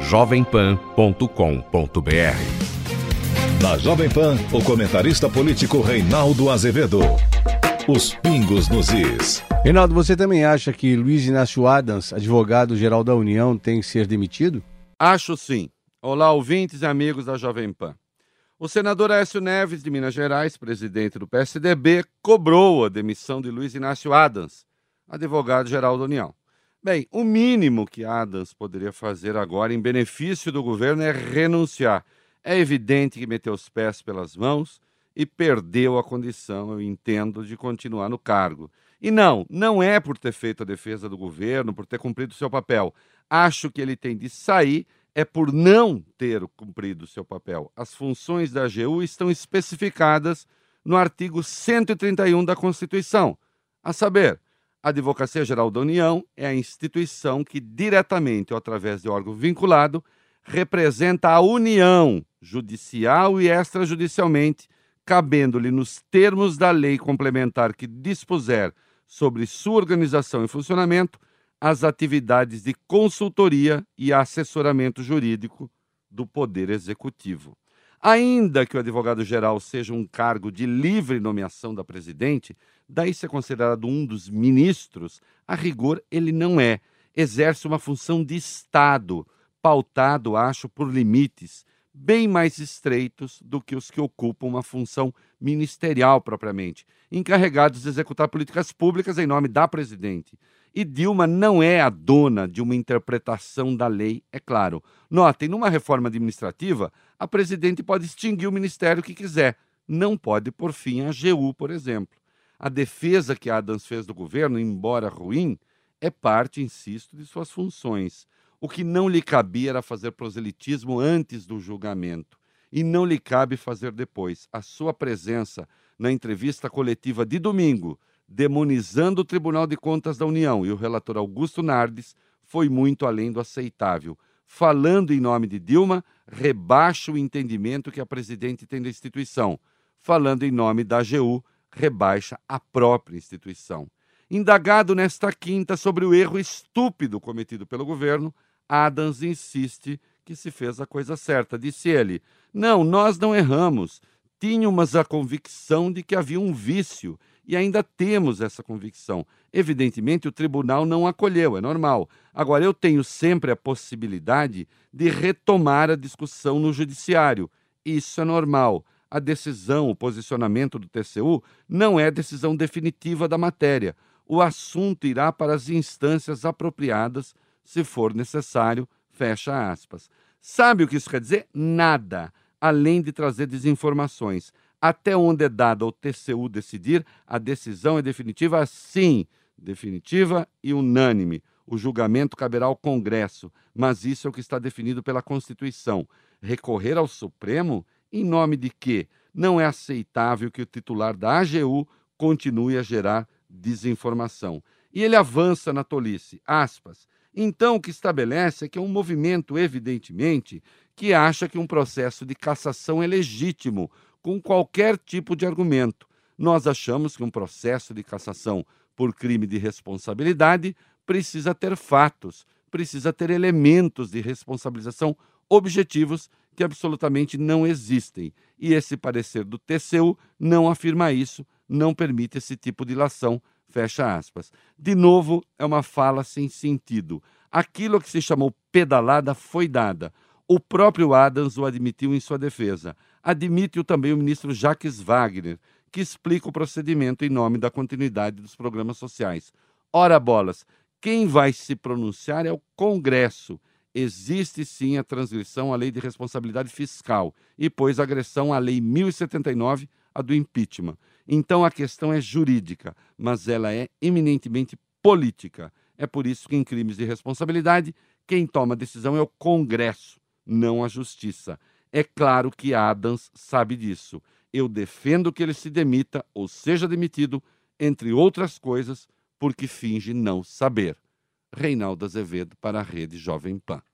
www.jovempan.com.br. Na Jovem Pan, o comentarista político Reinaldo Azevedo. Os pingos nos is. Reinaldo, você também acha que Luiz Inácio Adams, advogado-geral da União, tem que ser demitido? Acho sim. Olá, ouvintes e amigos da Jovem Pan. O senador Aécio Neves, de Minas Gerais, presidente do PSDB, cobrou a demissão de Luiz Inácio Adams, advogado-geral da União. Bem, o mínimo que Adams poderia fazer agora em benefício do governo é renunciar. É evidente que meteu os pés pelas mãos e perdeu a condição, eu entendo, de continuar no cargo. E não é por ter feito a defesa do governo, por ter cumprido o seu papel. Acho que ele tem de sair é por não ter cumprido o seu papel. As funções da AGU estão especificadas no artigo 131 da Constituição. A saber, a Advocacia Geral da União é a instituição que, diretamente ou através de órgão vinculado, representa a União, judicial e extrajudicialmente, cabendo-lhe nos termos da lei complementar que dispuser sobre sua organização e funcionamento, as atividades de consultoria e assessoramento jurídico do Poder Executivo. Ainda que o advogado-geral seja um cargo de livre nomeação da presidente, daí ser considerado um dos ministros, a rigor ele não é. Exerce uma função de Estado, pautado, acho, por limites bem mais estreitos do que os que ocupam uma função ministerial propriamente, encarregados de executar políticas públicas em nome da presidente. E Dilma não é a dona de uma interpretação da lei, é claro. Notem, numa reforma administrativa, a presidente pode extinguir o ministério que quiser. Não pode pôr fim à AGU, por exemplo. A defesa que Adams fez do governo, embora ruim, é parte, insisto, de suas funções. O que não lhe cabia era fazer proselitismo antes do julgamento. E não lhe cabe fazer depois. A sua presença na entrevista coletiva de domingo, demonizando o Tribunal de Contas da União e o relator Augusto Nardes, foi muito além do aceitável. Falando em nome de Dilma, rebaixa o entendimento que a presidente tem da instituição. Falando em nome da AGU, rebaixa a própria instituição. Indagado nesta quinta sobre o erro estúpido cometido pelo governo, Adams insiste que se fez a coisa certa. Disse ele: "Não, nós não erramos. Tínhamos a convicção de que havia um vício e ainda temos essa convicção. Evidentemente, o tribunal não acolheu, é normal. Agora, eu tenho sempre a possibilidade de retomar a discussão no judiciário. Isso é normal. A decisão, o posicionamento do TCU não é decisão definitiva da matéria. O assunto irá para as instâncias apropriadas, se for necessário", fecha aspas. Sabe o que isso quer dizer? Nada, além de trazer desinformações. Até onde é dado ao TCU decidir, a decisão é definitiva, sim, definitiva e unânime. O julgamento caberá ao Congresso, mas isso é o que está definido pela Constituição. Recorrer ao Supremo, em nome de quê? Não é aceitável que o titular da AGU continue a gerar desinformação. E ele avança na tolice, aspas. Então, o que estabelece é que é um movimento, evidentemente, que acha que um processo de cassação é legítimo, com qualquer tipo de argumento. Nós achamos que um processo de cassação por crime de responsabilidade precisa ter fatos, precisa ter elementos de responsabilização objetivos que absolutamente não existem. E esse parecer do TCU não afirma isso, não permite esse tipo de ilação, fecha aspas. De novo, é uma fala sem sentido. Aquilo que se chamou pedalada foi dada. O próprio Adams o admitiu em sua defesa. Admite-o também o ministro Jacques Wagner, que explica o procedimento em nome da continuidade dos programas sociais. Ora bolas, quem vai se pronunciar é o Congresso. Existe sim a transgressão à lei de responsabilidade fiscal e, pois, agressão à lei 1079, a do impeachment. Então a questão é jurídica, mas ela é eminentemente política. É por isso que em crimes de responsabilidade, quem toma a decisão é o Congresso, não a Justiça. É claro que Adams sabe disso. Eu defendo que ele se demita ou seja demitido, entre outras coisas, porque finge não saber. Reinaldo Azevedo para a Rede Jovem Pan.